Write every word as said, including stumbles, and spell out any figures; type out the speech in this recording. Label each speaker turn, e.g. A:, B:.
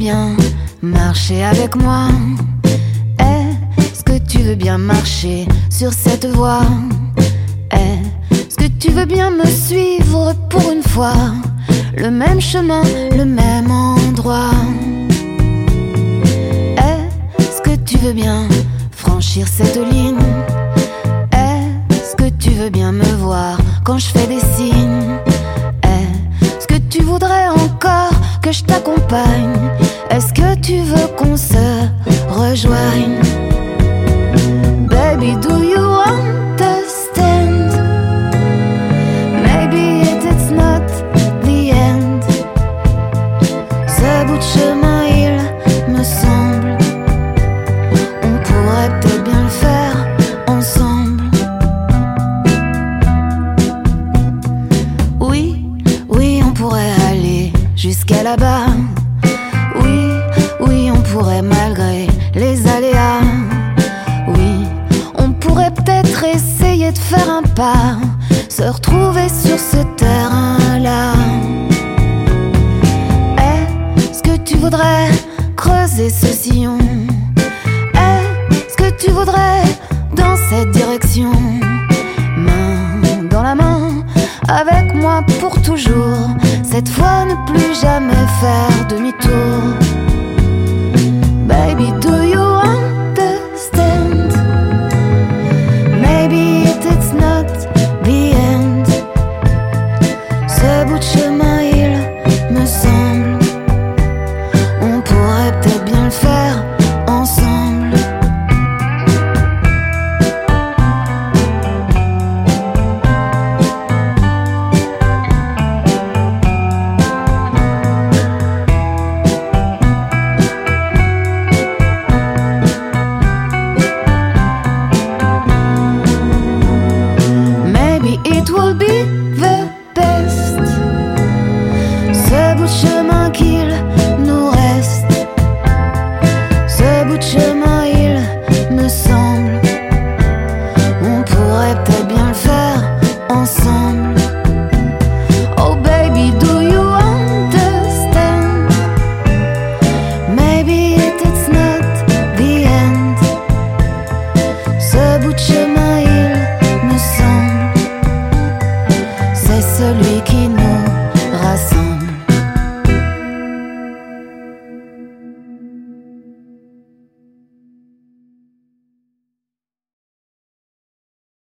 A: bien marcher avec moi? Est-ce que tu veux bien marcher sur cette voie? Est-ce que tu veux bien me suivre pour une fois? Le même chemin, le même endroit. Est-ce que tu veux bien franchir cette ligne? Est-ce que tu veux bien me voir quand je fais des signes? Est-ce que tu voudrais encore que je t'accompagne? Est-ce que tu veux qu'on se rejoigne? Baby, do you understand? Maybe it is not the end. Ce bout de chemin, il me semble, on pourrait peut-être bien le faire ensemble. Oui, oui, on pourrait aller jusqu'à là-bas. Oui, oui, on pourrait malgré les aléas. Oui, on pourrait peut-être essayer de faire un pas, se retrouver sur ce terrain-là. Est-ce que tu voudrais creuser ce sillon? Est-ce que tu voudrais dans cette direction? Main dans la main, avec moi pour toujours. Cette fois ne plus jamais faire demi-tour. Baby, do